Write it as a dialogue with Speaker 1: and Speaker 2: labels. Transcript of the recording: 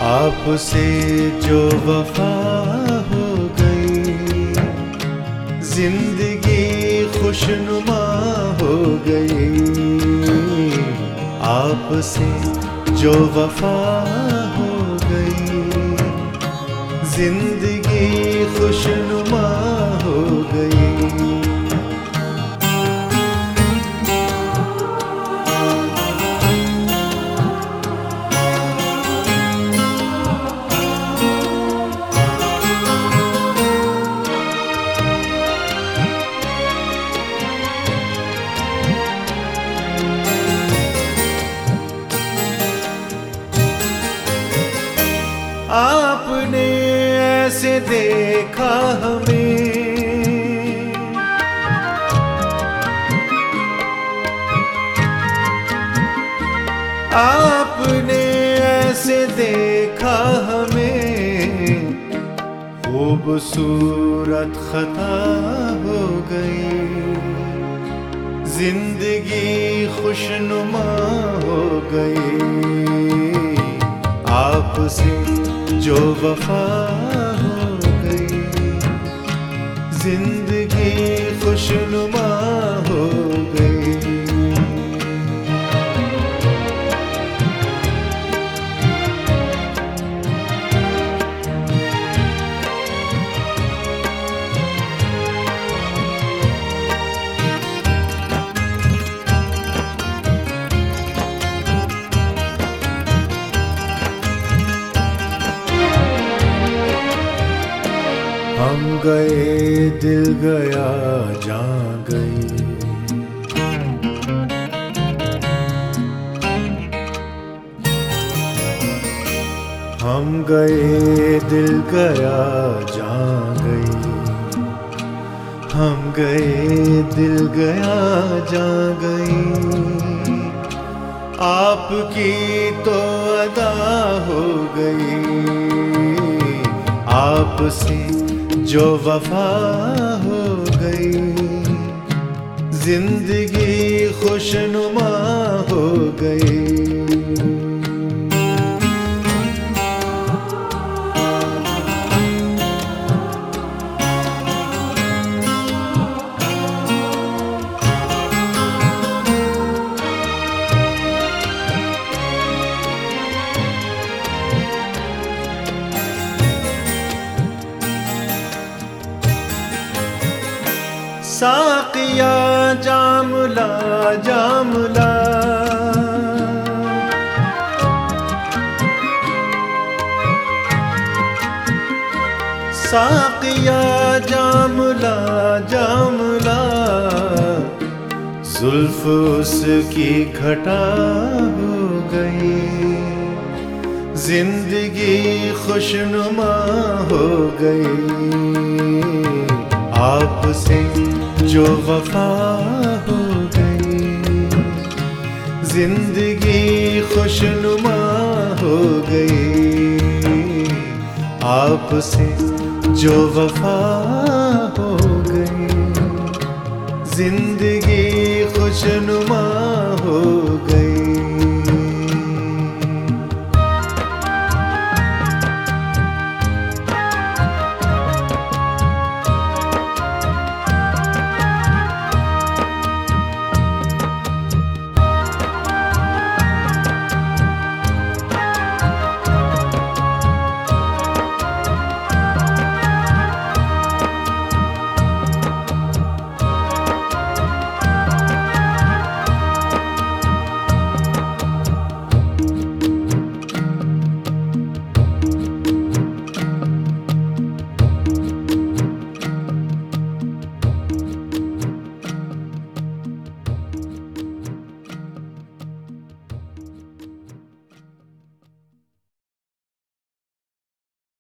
Speaker 1: आपसे जो वफा हो गई, जिंदगी खुशनुमा हो गई। आपसे जो वफा हो गई, जिंदगी खुशनुमा हो गई। आपने ऐसे देखा हमें, आपने ऐसे देखा हमें, खूबसूरत खता हो गई। जिंदगी खुशनुमा हो गई। आपसे जो वफा हो गई, जिंदगी खुशनुमा हो गई। हम गए दिल गया जान गई, हम गए दिल गया जान गई, हम गए दिल गया जान गई। आपकी तो अदा हो गई। आपसे जो वफा हो गई, जिंदगी खुशनुमा हो गई। साकिया जामला जामला, साकिया जामला जामला, जुल्फ उसकी घटा हो गई। जिंदगी खुशनुमा हो गई। आपसे जो वफा हो गई, जिंदगी खुशनुमा हो गई। आपसे जो वफा हो गई, जिंदगी खुशनुमा